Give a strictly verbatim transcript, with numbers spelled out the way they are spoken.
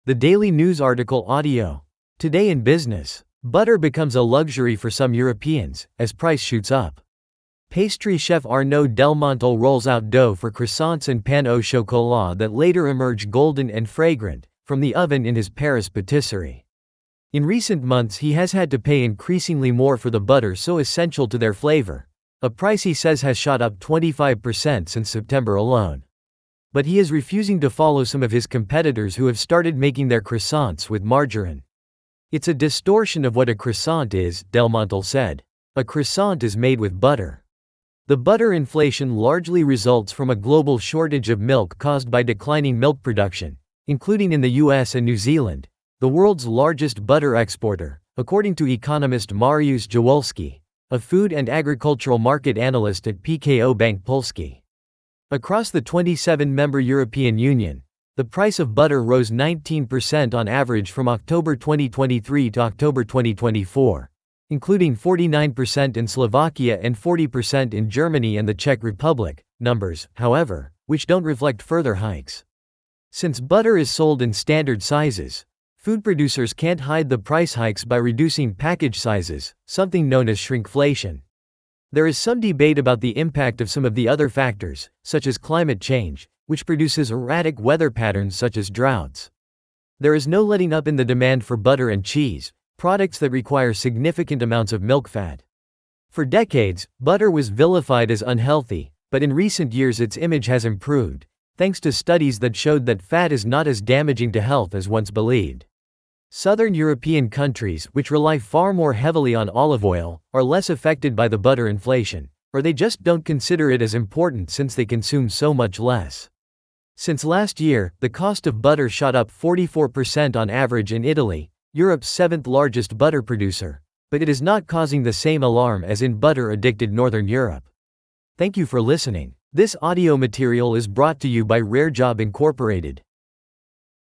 The Daily News article audio. Today in business. Butter becomes a luxury for some Europeans, as price shoots up. Pastry chef Arnaud Delmontel rolls out dough for croissants and pain au chocolat that later emerge golden and fragrant, from the oven in his Paris patisserie. In recent months he has had to pay increasingly more for the butter so essential to their flavor, a price he says has shot up twenty-five percent since September alone. But he is refusing to follow some of his competitors who have started making their croissants with margarine. It's a distortion of what a croissant is, Delmontel said. A croissant is made with butter. The butter inflation largely results from a global shortage of milk caused by declining milk production, including in the U S and New Zealand, the world's largest butter exporter, according to economist Mariusz Jawolski, a food and agricultural market analyst at P K O Bank Polski. Across the twenty-seven member European Union, the price of butter rose nineteen percent on average from October twenty twenty-three to October twenty twenty-four, including forty-nine percent in Slovakia and forty percent in Germany and the Czech Republic, numbers, however, which don't reflect further hikes. Since butter is sold in standard sizes, food producers can't hide the price hikes by reducing package sizes, something known as shrinkflation. There is some debate about the impact of some of the other factors, such as climate change, which produces erratic weather patterns such as droughts. There is no letting up in the demand for butter and cheese, products that require significant amounts of milk fat. For decades, butter was vilified as unhealthy, but in recent years its image has improved, thanks to studies that showed that fat is not as damaging to health as once believed. Southern European countries, which rely far more heavily on olive oil, are less affected by the butter inflation, or they just don't consider it as important since they consume so much less. Since last year, the cost of butter shot up forty-four percent on average in Italy, Europe's seventh largest butter producer, but it is not causing the same alarm as in butter-addicted Northern Europe. Thank you for listening. This audio material is brought to you by Rare Job Incorporated.